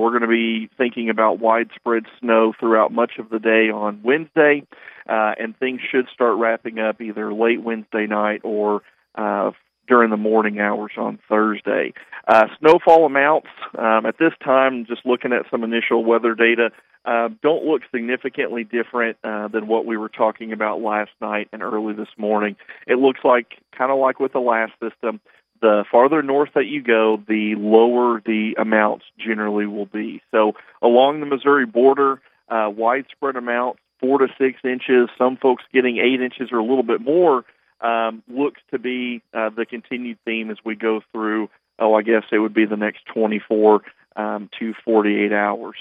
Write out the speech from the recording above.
we're going to be thinking about widespread snow throughout much of the day on Wednesday, and things should start wrapping up either late Wednesday night or during the morning hours on Thursday. Snowfall amounts at this time, just looking at some initial weather data, don't look significantly different than what we were talking about last night and early this morning. It looks like, kind of like with the last system, the farther north that you go, the lower the amounts generally will be. So along the Missouri border, widespread amounts, 4 to 6 inches, some folks getting 8 inches or a little bit more, looks to be the continued theme as we go through, I guess it would be the next 24 to 48 hours.